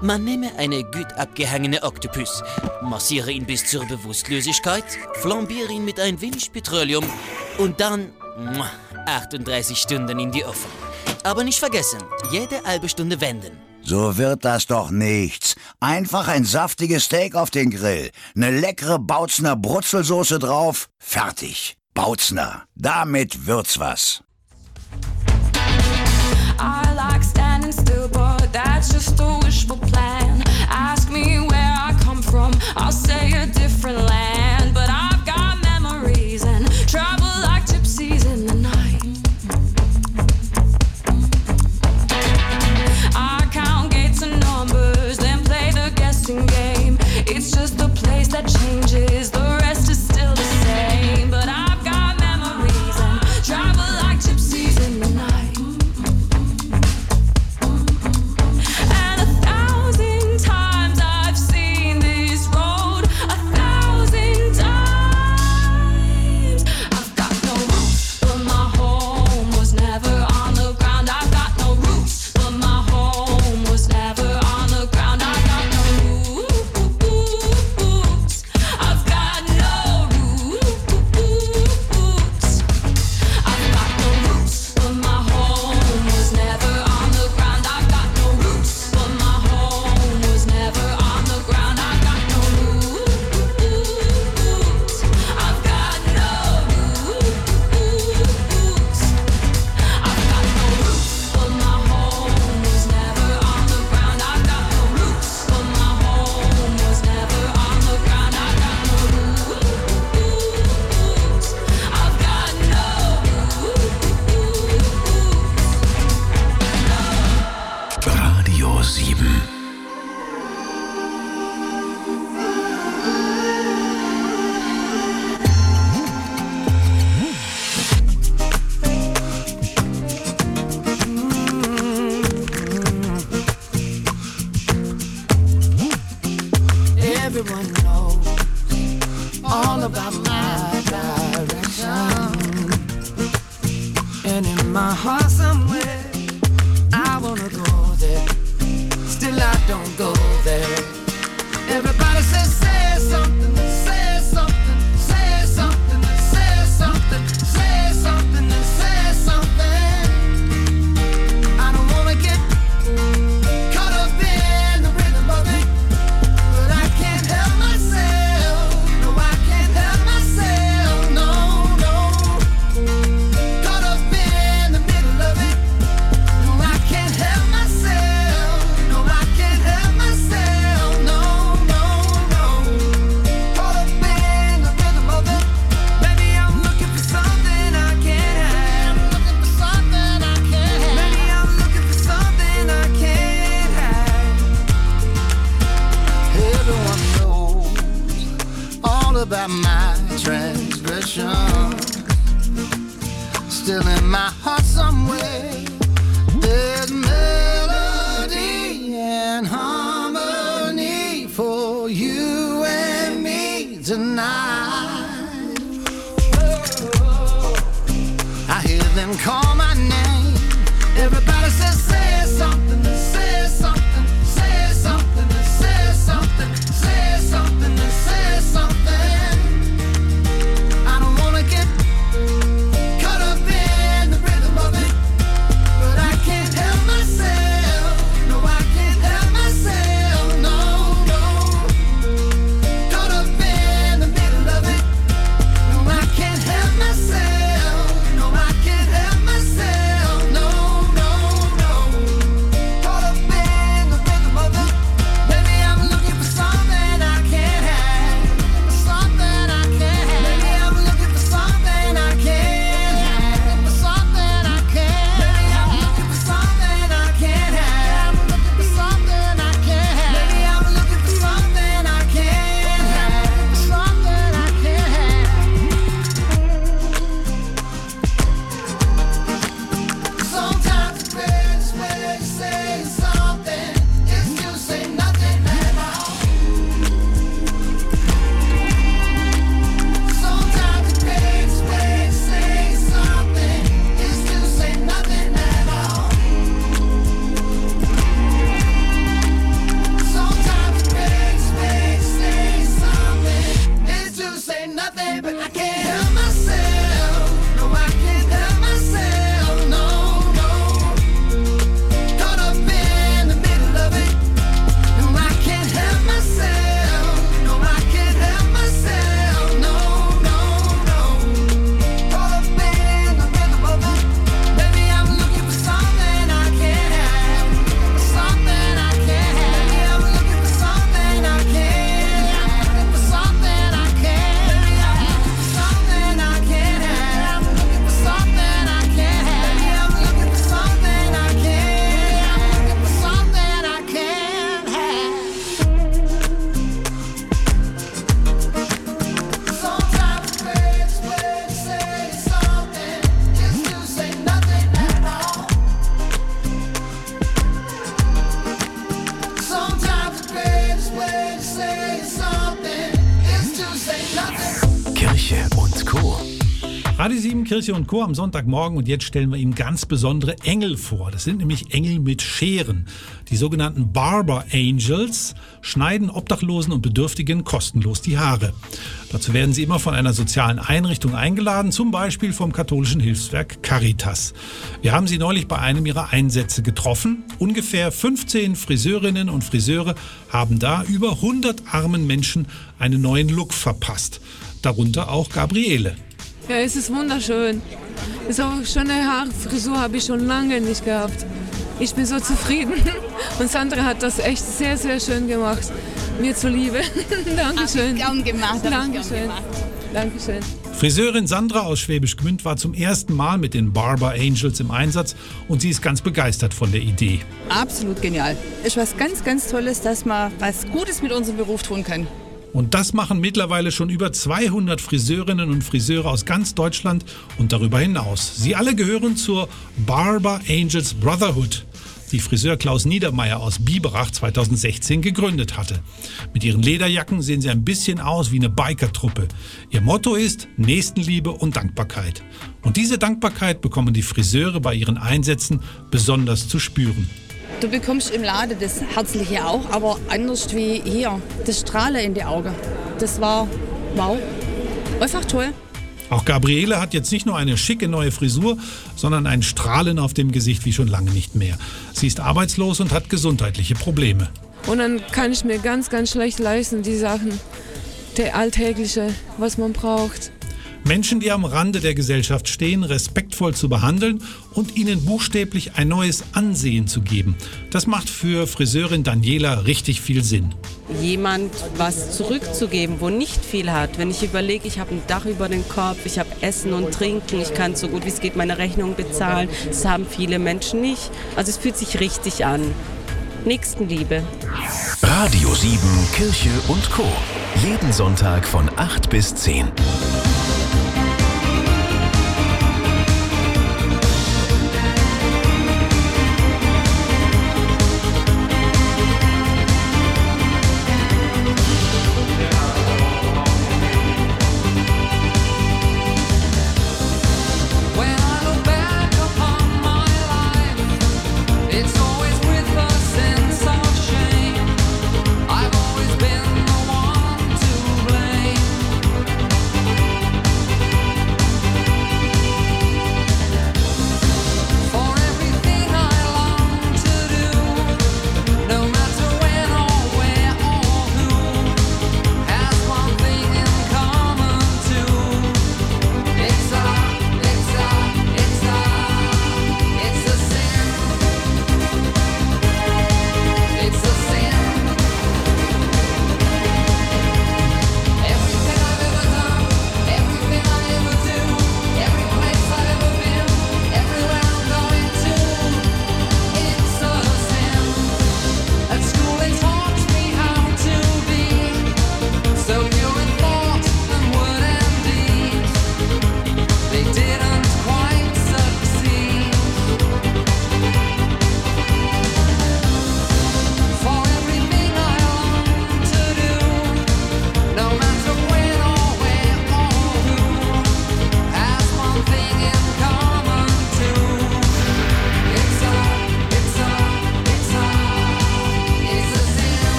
Man nehme eine gut abgehangene Oktopus, massiere ihn bis zur Bewusstlosigkeit, flambiere ihn mit ein wenig Petroleum und dann 38 Stunden in die Ofen. Aber nicht vergessen, jede halbe Stunde wenden. So wird das doch nichts. Einfach ein saftiges Steak auf den Grill, eine leckere Bautzner Brutzelsoße drauf, fertig. Bautzner, damit wird's was. I like standing still, but that's just a wishful plan. Ask me where I come from, I'll say a different land. But I've got memories and travel like gypsies in the night. I count gates and numbers, then play the guessing game. It's just a place that changes, the rest is still the same. But I've got memories and travel like gypsies in the night. Everyone knows all about my direction. And in my heart somewhere, I wanna go there. Still I don't go there. Everybody says, say something, say something, say something, say something, say something, say something. I don't wanna get caught up in the rhythm of it. About my transgression, still in my heart somewhere, there's melody and harmony for you and me tonight. I hear them call my name. Everybody says, say something, say something, say something, say something, say something, say something. Myself, no, I can't help myself. Radio 7, Kirche und Co. am Sonntagmorgen und jetzt stellen wir Ihnen ganz besondere Engel vor. Das sind nämlich Engel mit Scheren. Die sogenannten Barber Angels schneiden Obdachlosen und Bedürftigen kostenlos die Haare. Dazu werden sie immer von einer sozialen Einrichtung eingeladen, zum Beispiel vom katholischen Hilfswerk Caritas. Wir haben sie neulich bei einem ihrer Einsätze getroffen. Ungefähr 15 Friseurinnen und Friseure haben da über 100 armen Menschen einen neuen Look verpasst. Darunter auch Gabriele. Ja, es ist wunderschön. So eine schöne Haarfrisur habe ich schon lange nicht gehabt. Ich bin so zufrieden. Und Sandra hat das echt sehr, sehr schön gemacht. Mir zuliebe. Dankeschön. Gern gemacht. Dankeschön. Dankeschön. Friseurin Sandra aus Schwäbisch Gmünd war zum ersten Mal mit den Barber Angels im Einsatz und sie ist ganz begeistert von der Idee. Absolut genial. Ist was ganz, ganz Tolles, dass man was Gutes mit unserem Beruf tun kann. Und das machen mittlerweile schon über 200 Friseurinnen und Friseure aus ganz Deutschland und darüber hinaus. Sie alle gehören zur Barber Angels Brotherhood, die Friseur Klaus Niedermeyer aus Biberach 2016 gegründet hatte. Mit ihren Lederjacken sehen sie ein bisschen aus wie eine Bikertruppe. Ihr Motto ist Nächstenliebe und Dankbarkeit. Und diese Dankbarkeit bekommen die Friseure bei ihren Einsätzen besonders zu spüren. Du bekommst im Laden das Herzliche auch, aber anders wie hier. Das Strahlen in die Augen. Das war wow. Einfach toll. Auch Gabriele hat jetzt nicht nur eine schicke neue Frisur, sondern ein Strahlen auf dem Gesicht wie schon lange nicht mehr. Sie ist arbeitslos und hat gesundheitliche Probleme. Und dann kann ich mir ganz, ganz schlecht leisten, die Sachen, der Alltägliche, was man braucht. Menschen, die am Rande der Gesellschaft stehen, respektvoll zu behandeln und ihnen buchstäblich ein neues Ansehen zu geben. Das macht für Friseurin Daniela richtig viel Sinn. Jemand was zurückzugeben, wo nicht viel hat. Wenn ich überlege, ich habe ein Dach über den Kopf, ich habe Essen und Trinken, ich kann so gut wie es geht meine Rechnung bezahlen. Das haben viele Menschen nicht. Also es fühlt sich richtig an. Nächstenliebe. Radio 7, Kirche und Co. Jeden Sonntag von 8 bis 10.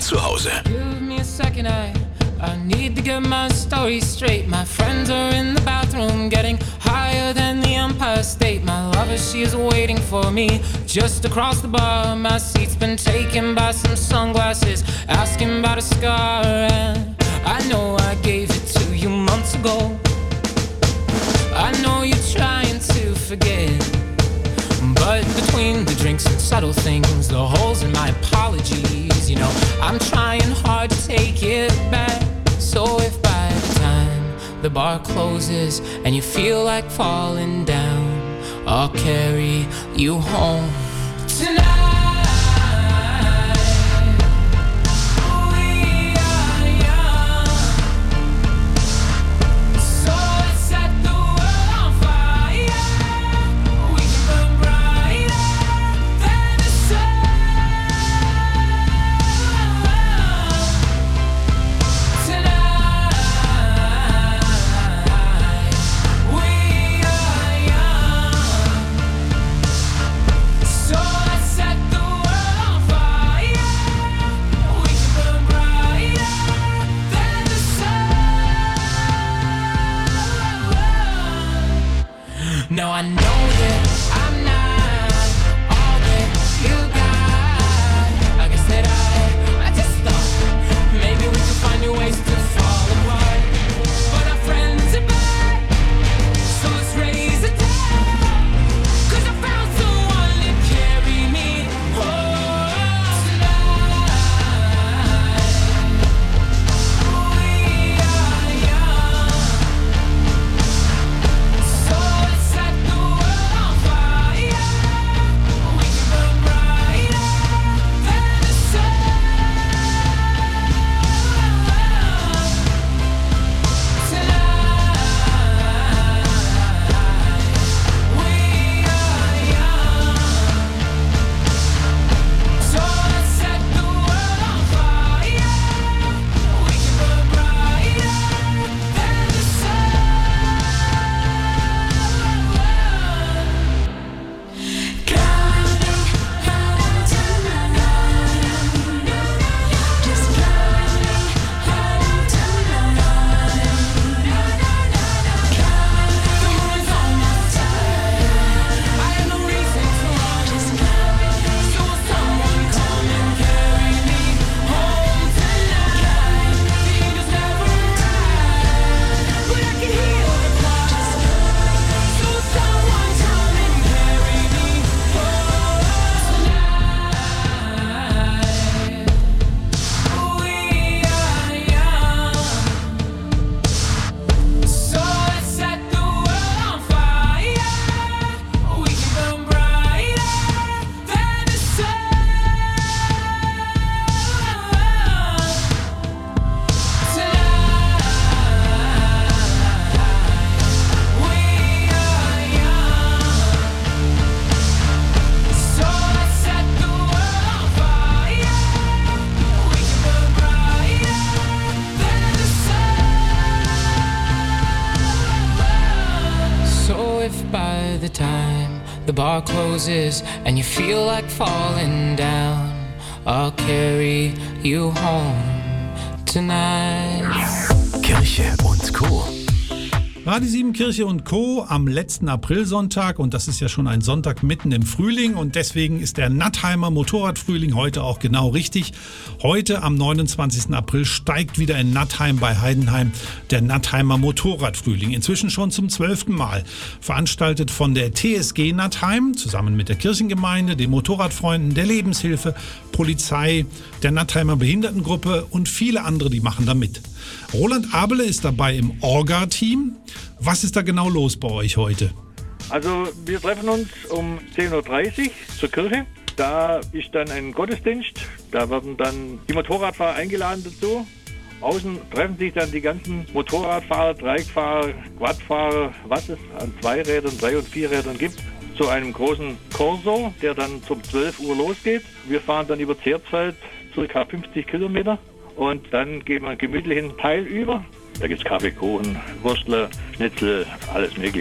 zu Hause. Give me a second, I need to get my story straight. My friends are in the bathroom getting higher than the Empire State. My lover, she is waiting for me just across the bar. My seat's been taken by some sunglasses, asking about a scar. And I know I gave it to you months ago. I know you're trying to forget, but between the drinks and subtle things, the holes in my apologies, you know, I'm trying hard to take it back. So if by the time the bar closes and you feel like falling down, I'll carry you home tonight. No, I know that I'm not all that you got. I guess that I just thought maybe we could find new ways to fall apart. But our friends are back, so let's raise a toast. 'Cause I found someone to carry me home tonight. We are young, so let's set the world on fire. We can burn brighter than the sun tonight. We are young, so let's set the world on fire. We can burn brighter than the sun. So if by the time the bar closes and you feel like falling down, I'll carry you home tonight. Kirche und Co. Radio 7 Kirche und Co. am letzten Aprilsonntag, und das ist ja schon ein Sonntag mitten im Frühling, und deswegen ist der Nattheimer Motorradfrühling heute auch genau richtig. Heute am 29. April steigt wieder in Nattheim bei Heidenheim der Nattheimer Motorradfrühling. Inzwischen schon zum 12. Mal. Veranstaltet von der TSG Nattheim zusammen mit der Kirchengemeinde, den Motorradfreunden, der Lebenshilfe, Polizei, der Nattheimer Behindertengruppe und viele andere, die machen da mit. Roland Abele ist dabei im Orga-Team. Was ist da genau los bei euch heute? Also wir treffen uns um 10.30 Uhr zur Kirche. Da ist dann ein Gottesdienst. Da werden dann die Motorradfahrer eingeladen dazu. Außen treffen sich dann die ganzen Motorradfahrer, Dreieckfahrer, Quadfahrer, was es an Zweirädern, Drei- und Vierrädern gibt, zu einem großen Corso, der dann um 12 Uhr losgeht. Wir fahren dann über Zerzfeld, ca. 50 Kilometer. Und dann geht man gemütlich in den Teil über. Da gibt es Kaffee, Kuchen, Würstle, Schnitzel, alles Mögliche.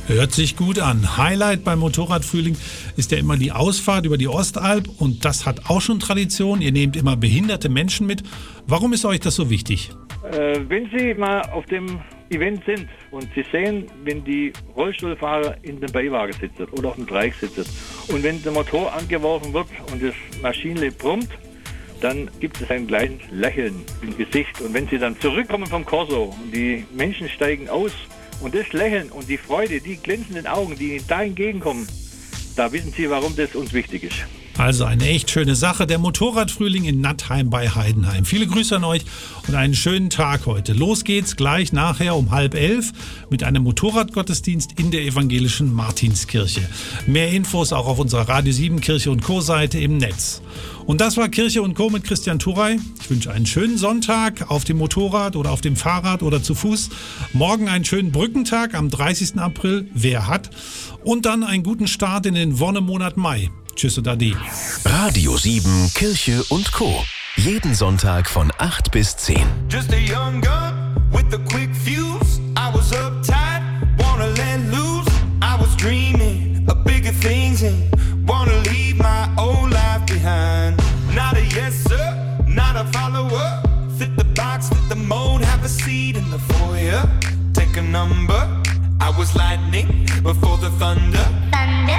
Hört sich gut an. Highlight beim Motorradfrühling ist ja immer die Ausfahrt über die Ostalb und das hat auch schon Tradition. Ihr nehmt immer behinderte Menschen mit. Warum ist euch das so wichtig? Wenn Sie mal auf dem Event sind und Sie sehen, wenn die Rollstuhlfahrer in dem Beiwagen sitzen oder auf dem Dreieck sitzen und wenn der Motor angeworfen wird und das Maschinenle brummt, dann gibt es ein kleines Lächeln im Gesicht. Und wenn Sie dann zurückkommen vom Corso und die Menschen steigen aus und das Lächeln und die Freude, die glänzenden Augen, die Ihnen da entgegenkommen, da wissen Sie, warum das uns wichtig ist. Also eine echt schöne Sache, der Motorradfrühling in Nattheim bei Heidenheim. Viele Grüße an euch und einen schönen Tag heute. Los geht's gleich nachher um 10:30 mit einem Motorradgottesdienst in der evangelischen Martinskirche. Mehr Infos auch auf unserer Radio 7 Kirche und Co. Seite im Netz. Und das war Kirche und Co. mit Christian Turey. Ich wünsche einen schönen Sonntag auf dem Motorrad oder auf dem Fahrrad oder zu Fuß. Morgen einen schönen Brückentag am 30. April, wer hat. Und dann einen guten Start in den Wonnemonat Mai. Tschüss und Ade. Radio 7 Kirche und Co. Jeden Sonntag von 8 bis 10. Just a young gun with a quick fuse. I was uptight, wanna let loose. I was dreaming of bigger things and wanna leave my old life behind. Not a yes sir, not a follower. Fit the box, fit the mold, have a seat in the foyer. Take a number. I was lightning before the thunder. Thunder.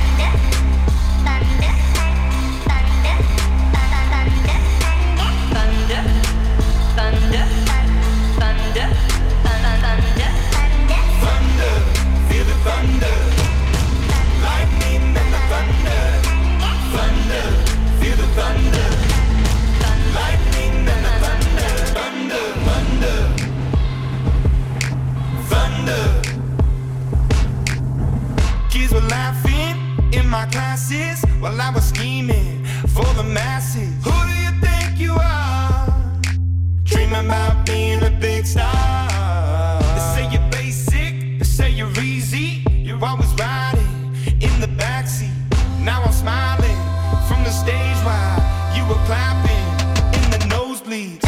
My classes while I was scheming for the masses. Who do you think you are? Dreaming about being a big star. They say you're basic, they say you're easy. You're always riding in the backseat. Now I'm smiling from the stage while you were clapping in the nosebleeds.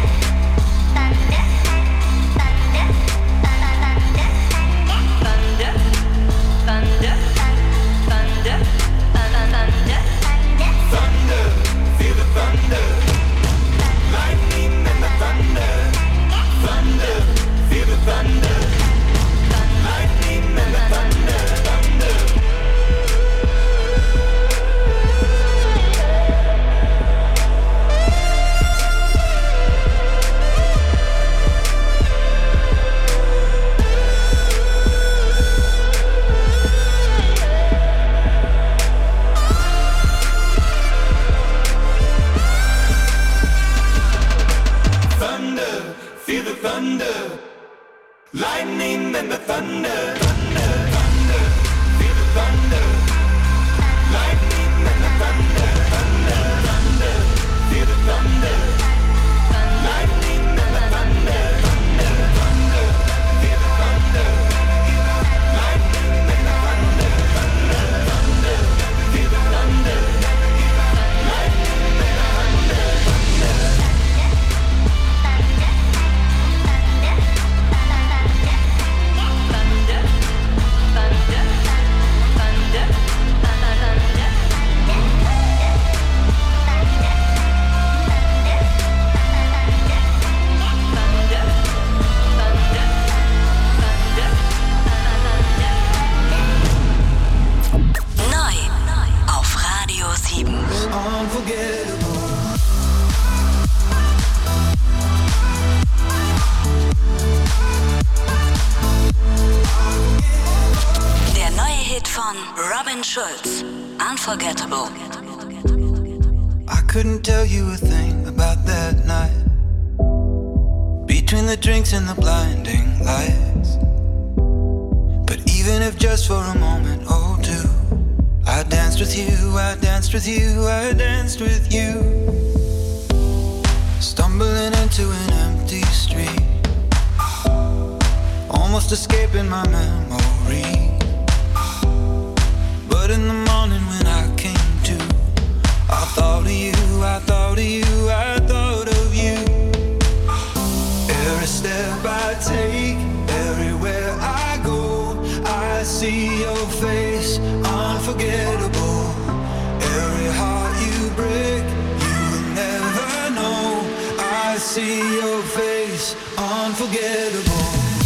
Lightning and the thunder, thunder, thunder, feel the thunder. Lightning and the thunder, thunder, thunder, feel the thunder. Lightning and the thunder, thunder, thunder, feel the thunder. Lightning and the thunder, thunder, thunder, feel the thunder. Lightning and the thunder, thunder. Der neue Hit von Robin Schulz, Unforgettable. I couldn't tell you a thing about that night. Between the drinks and the blinding lights. But even if just for a moment or two, I danced with you, I danced with you, I danced with you. Stumbling into an empty street, almost escaping my memory. But in the morning when I came to, I thought of you, I thought of you, I thought of you. Every step I take, everywhere I go, I see your face, unforgettable.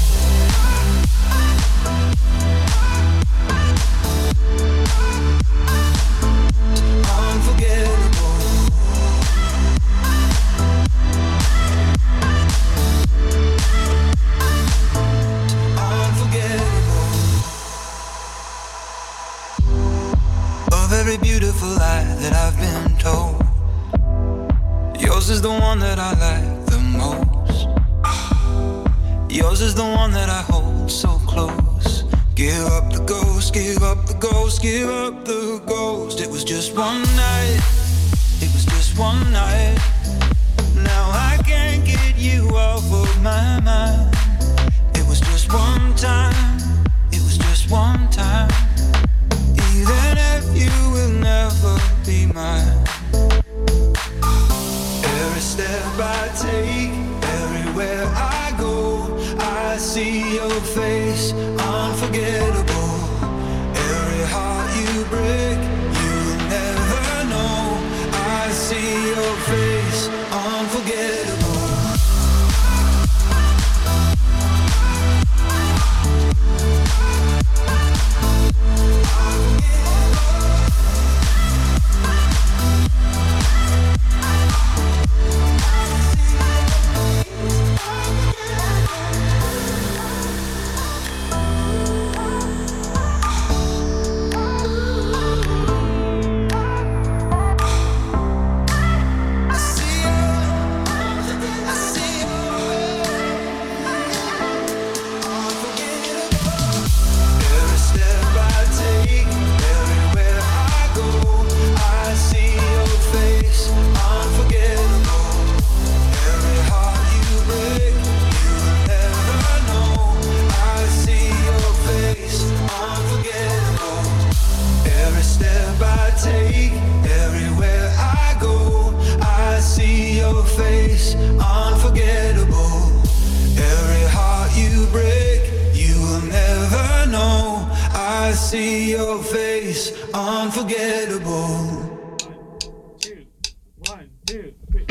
Very beautiful lie that I've been told. Yours is the one that I like the most. Yours is the one that I hold so close. Give up the ghost, give up the ghost, give up the ghost. It was just one night, it was just one night. Now I can't get you off of my mind. It was just one time, it was just one time. Even if you will never be mine. Every step I take, everywhere I go, I see your face, unforgettable. Every heart you break, you will never know. I see your face, unforgettable. See your face, unforgettable. 2, 1, 2, 3.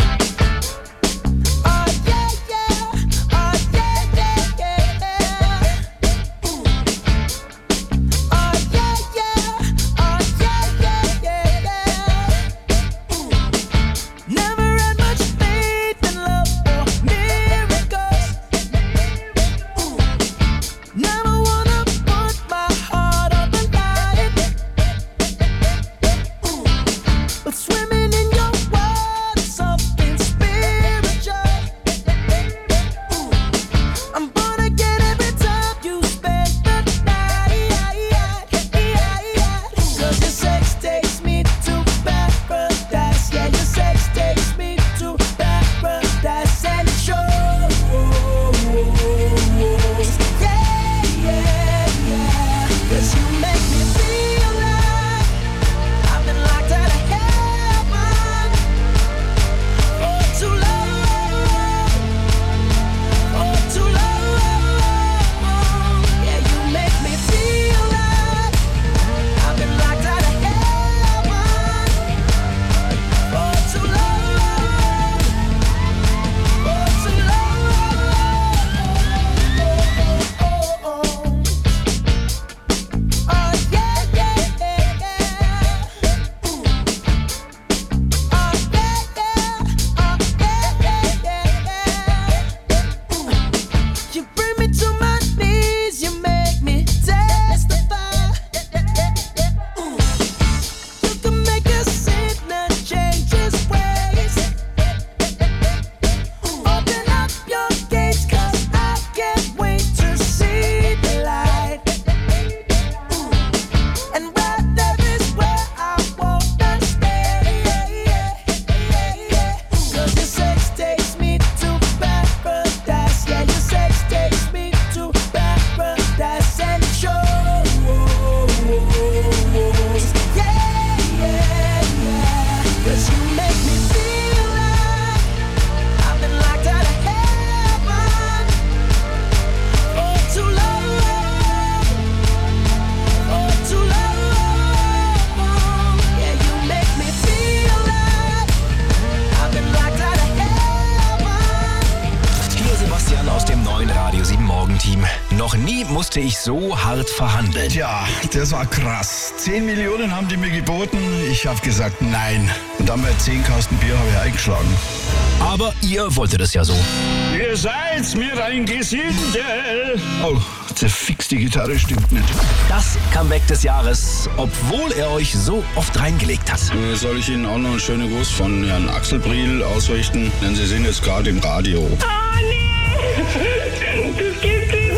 Team. Noch nie musste ich so hart verhandeln. Ja, das war krass. 10 Millionen haben die mir geboten. Ich habe gesagt, nein. Und dann bei 10 Kasten Bier habe ich eingeschlagen. Aber ihr wolltet es ja so. Ihr seid mir ein Gesindel. Oh, zerfix, die Gitarre stimmt nicht. Das Comeback des Jahres, obwohl er euch so oft reingelegt hat. Soll ich Ihnen auch noch einen schönen Gruß von Herrn Axel Briel ausrichten? Denn Sie sind jetzt gerade im Radio. Oh nee, das gibt's nicht.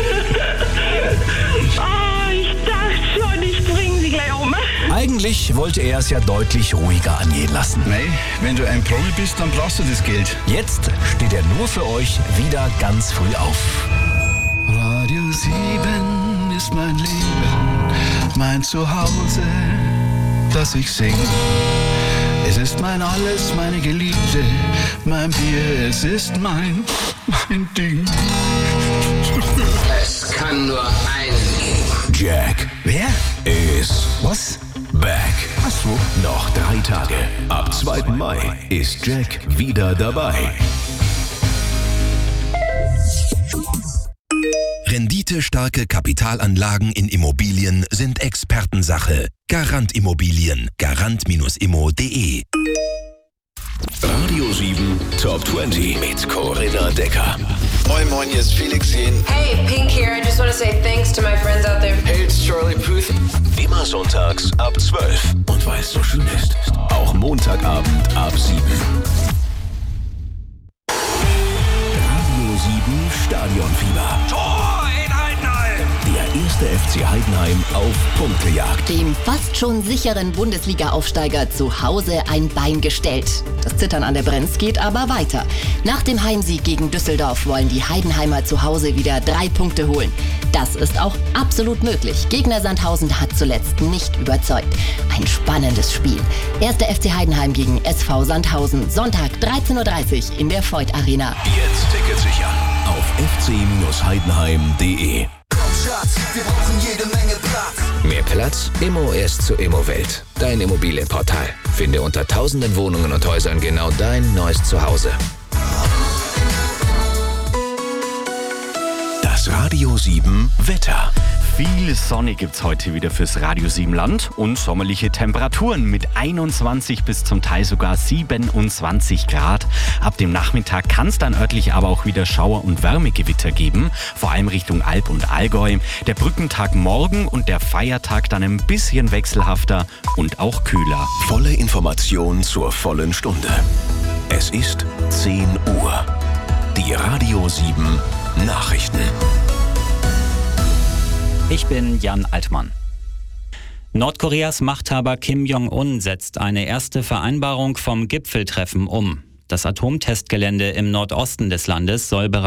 Oh, ich dachte schon, ich bringe Sie gleich um. Eigentlich wollte er es ja deutlich ruhiger angehen lassen. Mei, wenn du ein Promi bist, dann brauchst du das Geld. Jetzt steht er nur für euch wieder ganz früh auf. Radio 7 ist mein Leben, mein Zuhause, das ich sing. Es ist mein Alles, meine Geliebte, mein Bier, es ist mein Ding. Es kann nur einen geben. Jack. Wer? Ist Was? back. Ach so. Noch 3 Tage. Ab 2. Mai ist Jack wieder dabei. Renditestarke Kapitalanlagen in Immobilien sind Expertensache. Garant Immobilien. Garant-immo.de. Radio 7 Top 20 mit Corinna Decker. Moin Moin, hier ist Felix Jähn. Hey, Pink here. I just want to say thanks to my friends out there. Hey, it's Charlie Puth. Immer sonntags ab 12. Und weil es so schön ist, auch Montagabend ab 7. Radio 7 Stadionfieber. Tor in Heidenheim! Der erste FC Heidenheim auf Punktejagd. Dem fast schon sicheren Bundesliga-Aufsteiger zu Hause ein Bein gestellt. Das Zittern an der Brenz geht aber weiter. Nach dem Heimsieg gegen Düsseldorf wollen die Heidenheimer zu Hause wieder 3 Punkte holen. Das ist auch absolut möglich. Gegner Sandhausen hat zuletzt nicht überzeugt. Ein spannendes Spiel. 1. FC Heidenheim gegen SV Sandhausen. Sonntag 13:30 Uhr in der Voith Arena. Jetzt Ticket sichern auf fc-heidenheim.de. Komm Schatz, wir brauchen jede Menge Platz. Mehr Platz? Immo ist zu Immowelt. Dein Immobilienportal. Finde unter tausenden Wohnungen und Häusern genau dein neues Zuhause. Das Radio 7 Wetter. Viel Sonne gibt's heute wieder fürs Radio 7 Land und sommerliche Temperaturen mit 21 bis zum Teil sogar 27 Grad. Ab dem Nachmittag kann es dann örtlich aber auch wieder Schauer- und Wärmegewitter geben, vor allem Richtung Alb und Allgäu. Der Brückentag morgen und der Feiertag dann ein bisschen wechselhafter und auch kühler. Volle Information zur vollen Stunde. Es ist 10 Uhr. Die Radio 7 Nachrichten. Ich bin Jan Altmann. Nordkoreas Machthaber Kim Jong-un setzt eine erste Vereinbarung vom Gipfeltreffen um. Das Atomtestgelände im Nordosten des Landes soll bereits